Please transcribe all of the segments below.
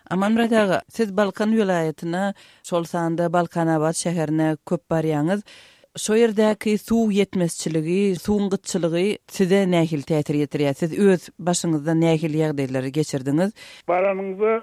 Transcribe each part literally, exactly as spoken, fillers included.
Aman radaga, siz Balkan vilayetine, şolsanda Balkanabad şäherine köp barýaňyz. Şo ýerdäki suw ýetmezçiligi, suwun gytçylygy size nähil täsir ýetirýär? Siz öz başyňyzda nähil ýagdaýlary geçirdiňiz? Baranymyzda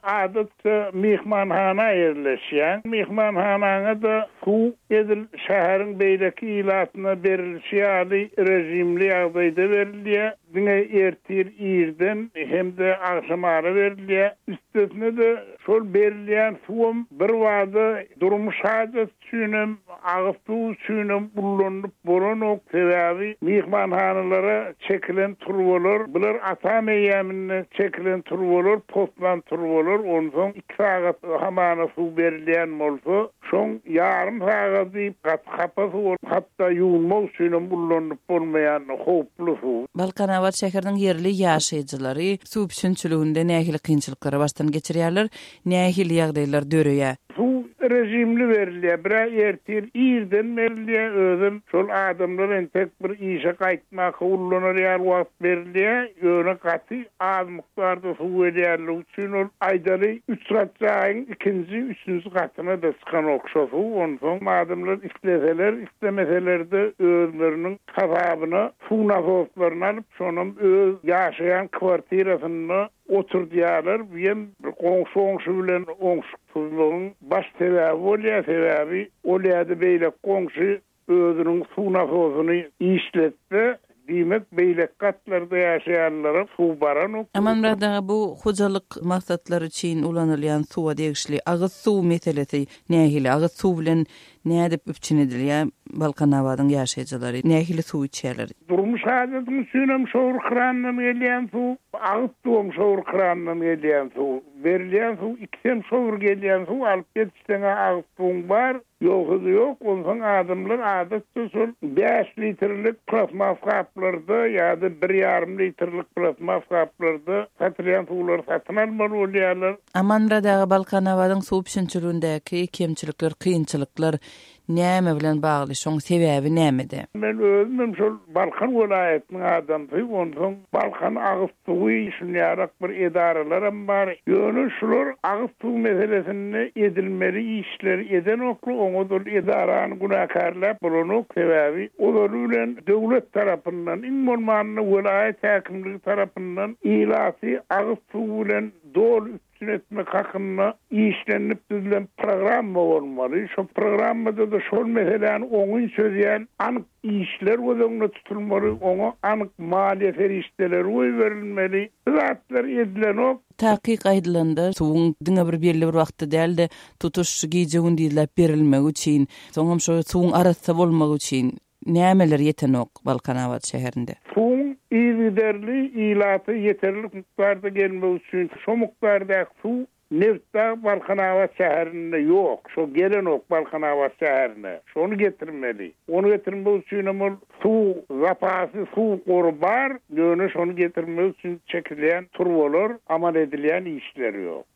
adatda mihmanhana ýerleşýän. Mihmanhanaňa da suw edil şäheriň beýleki ilatyna berilşi ýaly rejimli ýagdaýda berilýär. Diňe ertir ýerden hemde agşamara berilýär. Üstesine de şol berilýän suwum bir wada durmuş hajat üçin agyp suw üçin bullanyp boranok sebäbi mihmanhanalara çekilen turwalar, bular ata meýämine çekilen turwalar, postlan turwalar, ondan iki sagat hamana suw berilýän bolsa, şoň ýarym sagat diýip gat-gapa suw hatda ýuwulmak üçin bullanyp bolmaýan howply suw. Balkanabad şäheriniň yerli ýaşaýjylary suw düşünçiliginde nähili kynçylyklary başdan geçirýärler, nähili ýagdaýlar döreýär. Rejimli verilýär, bir ertir ýerden verilýär, özüm şol adamlaryň tek bir işe gaýtmak ullanýar wagt verilýär, ýöne gaty az mukdarda suw berýärler üçin ol aýdary üç ratçaýyň ikinji, üçünji gatyna da çykan okşa suw, ondan adamlar isleseler, islemeseler de özleriniň hasabyna suw nasoslarynı alyp, şonuň öz ýaşaýan kwartirasyny oturdýarlar, hem goňşu bilen oňşuklygyň baş sebäbi bolýar, sebäbi olýady beýle goňşy özüniň suw nasosyny işletdi. Diýmek beýle gatlarda ýaşaýanlara suw baran. Aman radaga bu hojalyk maksatlary üçin ulanylýan suwa degişli agyz suw meselesi nähili agyz suw bilen nädip üpçünedilýär Balkanabadyň ýaşaýjylary nähili suw içýärler. Durmuş hajatyň üçin şowur kranyna gelýän suw, agyz suwum şowur kranyna gelýän suw, berilýän suw ikisem şowur gelýän suw alyp geçişden agyz suwum bar. Ýok, ýok, ondan adamlar adatda şol beş litrlik plasma kaplarda ýa-da bir ýarym litrlik plasma kaplarda satylýan suwlar satyn almaly bolýarlar. Aman radaga Balkanabadyň suw düşünçiligindäki kemçilikler, kynçylyklar näme bilen bagly, şoň sebäbi nämede? Men özüm şol Balkan welaýatynyň adamdy, ondan Balkan agyz suwy işinýärak bir edaralar bar. Ýöne şular agyz suw meselesini edilmeli işleri eden oklu, oňa edarany gunakarlap bolanok sebäbi olar bilen döwlet tarapyndan, iň bolmanyny welaýat häkimligi tarapyndan ilaty agyz suw bilen dol etmek hakkında işlenip düzülen programma olmalı. Şu programmada da şol meseleni onun söyleyen anık işler gözüne tutulmalı. Ona anık maliyet erişteleri oy verilmeli. Zatlar edilen o. Tahkik aýdylanda suwun diňe bir belli bir wagtda däl de tutuş giýjegin diýilip berilmek üçin, soňam şo suwun arasy bolmak üçin nämeler ýetenok Balkanabad şäherinde? Suwun ýerli ilaty ýeterlik mukdarda gelmek üçin şo mukdarda suw Neftda Balkanabad şäherinde ýok. Şo gelen ok Balkanabad şäherine. Şonu getirmeli. Onu getirmek üçin ol suw zapasy, suw gorbar, ýöne şonu getirmek üçin çekilýän turwalar, amal edilýän işler ýok.